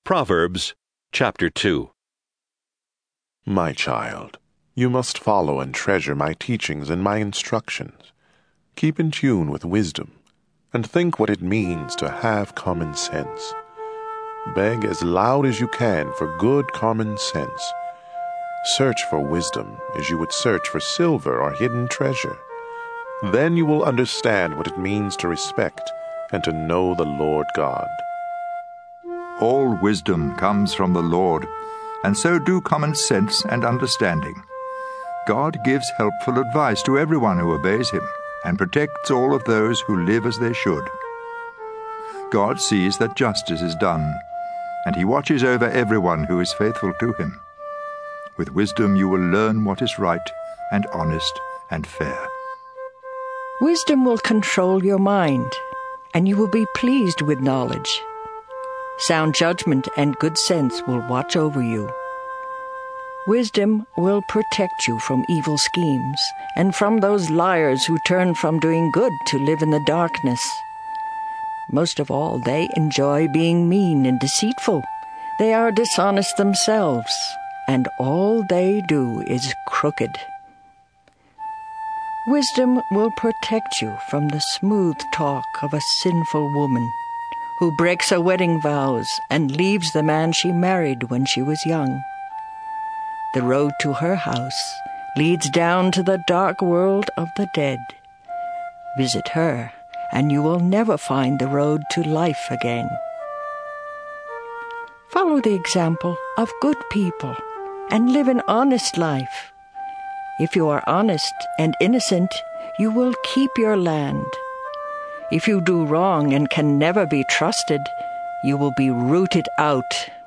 Proverbs chapter 2. My child, you must follow and treasure my teachings and my instructions. Keep in tune with wisdom, and think what it means to have common sense. Beg as loud as you can for good common sense. Search for wisdom as you would search for silver or hidden treasure. Then you will understand what it means to respect and to know the Lord God. All wisdom comes from the Lord, and so do common sense and understanding. God gives helpful advice to everyone who obeys him, and protects all of those who live as they should. God sees that justice is done, and he watches over everyone who is faithful to him. With wisdom you will learn what is right and honest and fair. Wisdom will control your mind, and you will be pleased with knowledge. Sound judgment and good sense will watch over you. Wisdom will protect you from evil schemes and from those liars who turn from doing good to live in the darkness. Most of all, they enjoy being mean and deceitful. They are dishonest themselves, and all they do is crooked. Wisdom will protect you from the smooth talk of a sinful woman who breaks her wedding vows and leaves the man she married when she was young. The road to her house leads down to the dark world of the dead. Visit her, and you will never find the road to life again. Follow the example of good people and live an honest life. If you are honest and innocent, you will keep your land. If you do wrong and can never be trusted, you will be rooted out